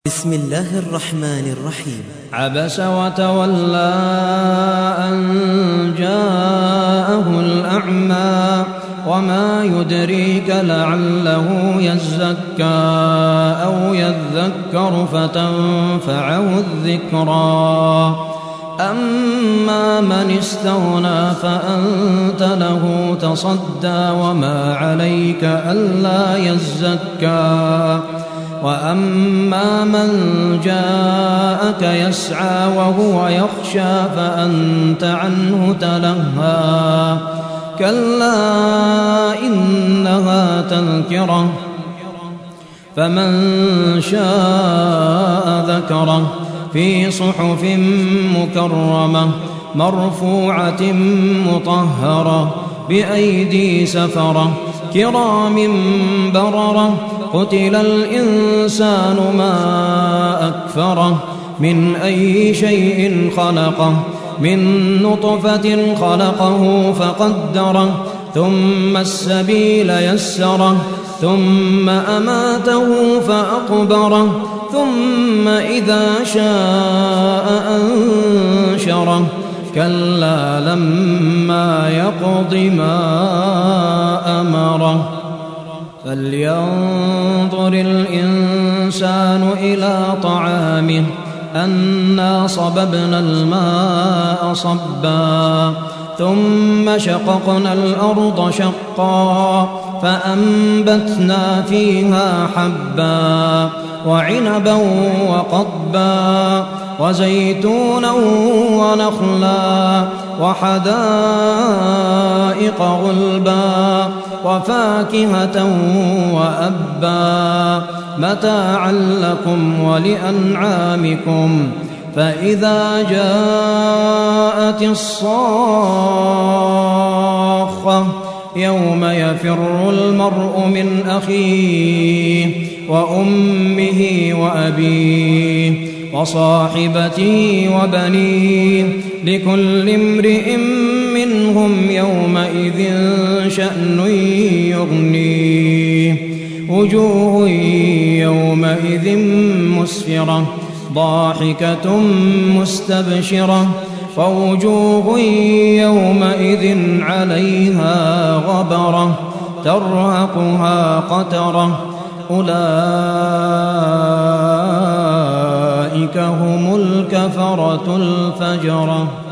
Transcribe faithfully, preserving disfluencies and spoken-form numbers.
بسم الله الرحمن الرحيم. عبس وتولى أن جاءه الأعمى وما يدريك لعله يزكى أو يذكر فتنفعه الذكرى أما من استغنى فأنت له تصدى وما عليك ألا يزكى وأما من جاءك يسعى وهو يخشى فأنت عنه تلهى كلا إنها تذكرة فمن شاء ذكره في صحف مكرمة مرفوعة مطهرة بأيدي سفرة كرام بررة قتل الإنسان ما أكفره من أي شيء خلقه من نطفة خلقه فقدره ثم السبيل يسره ثم أماته فأقبره ثم إذا شاء أنشره كلا لما يقض ما أمره فلينظر الإنسان إلى طعامه أنا صببنا الماء صبا ثم شققنا الأرض شقا فأنبتنا فيها حبا وعنبا وقضبا وزيتونا ونخلا وحدائق غلبا وفاكهة وأبا متاعا لكم ولأنعامكم فإذا جاءت الصاخة يوم يفر المرء من أخيه وأمه وأبيه وصاحبته وبنيه لكل امرئ منهم يومئذ شأن يغنيه وجوه يومئذ مسفرة ضاحكة مستبشرة ووجوه يومئذ عليها غبرة ترهقها قترة أولئك هم الكفرة الفجرة.